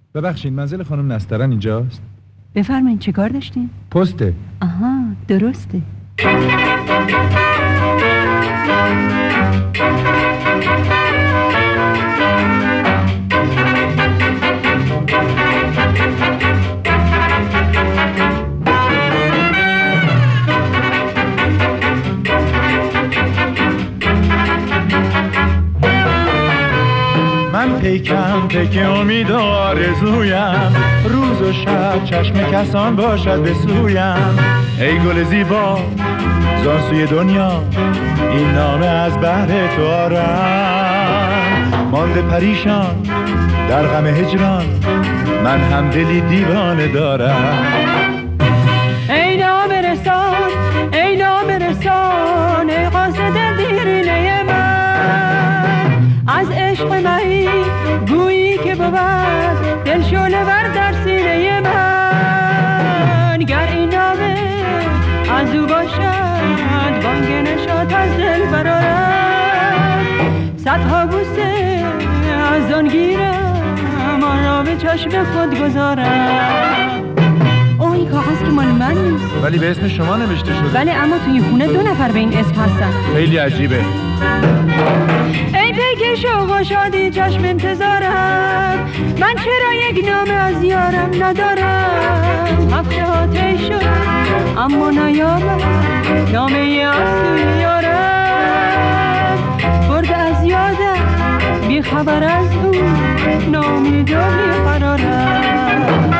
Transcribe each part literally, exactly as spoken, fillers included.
ببخشید منزل خانم نسترن اینجاست؟ بفرمایید چه کار داشتین؟ پسته. آها درسته. من پیکم پیک امید و آرزویم، روز و شب چشم کسان باشد به سویم. ای گل زیبا زان سوی دنیا، این نامه از بهر تو آرم. مانده پریشان در غم هجران، من هم دلی دیوانه دارم. ای نامه رسان ای نامه رسان، ای قاصد دیرینه من، از عشق مهی گویی که بود دل شعله ور در سینه من. گر این نامه از او باشد بانگ نشاط از دل برارم. صدها بوسه از آن گیرم، آن را به چشم خود گذارم. اوه این کاغذ که مال من نیست، ولی به اسم شما نوشته شده. بله اما توی خونه دو نفر به این اسم هستن. خیلی عجیبه. ای پیک شوق و شادی چشم انتظارم، من چرا یک نامه از یارم ندارم. هفته ها طی شد اما نیامد نامه از سوی یارم. برده از یادم بی خبر از او، ناامید و بی قرارم.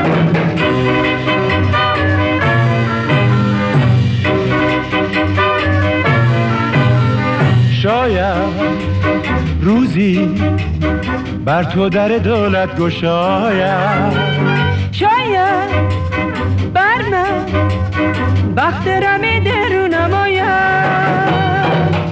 شاید روزی بر تو در دولت گشاید، شاید بر من بخت رمی درو نماید.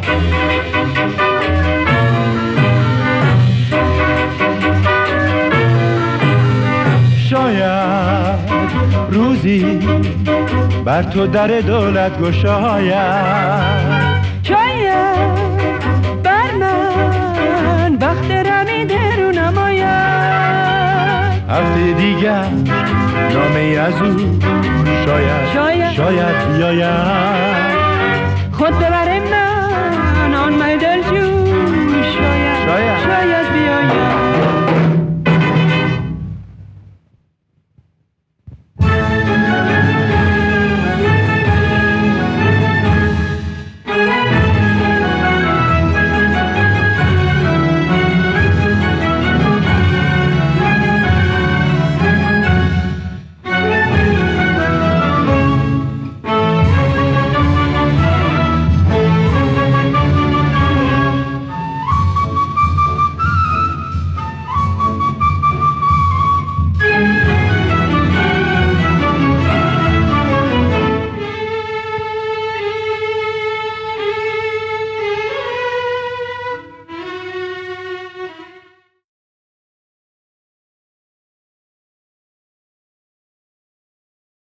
شاید روزی بر تو در دولت گشاید، شاید بر من بخت رمی درو نماید. هفته دیگر نامه ای از او شاید شاید, شاید بیاید. خود ببر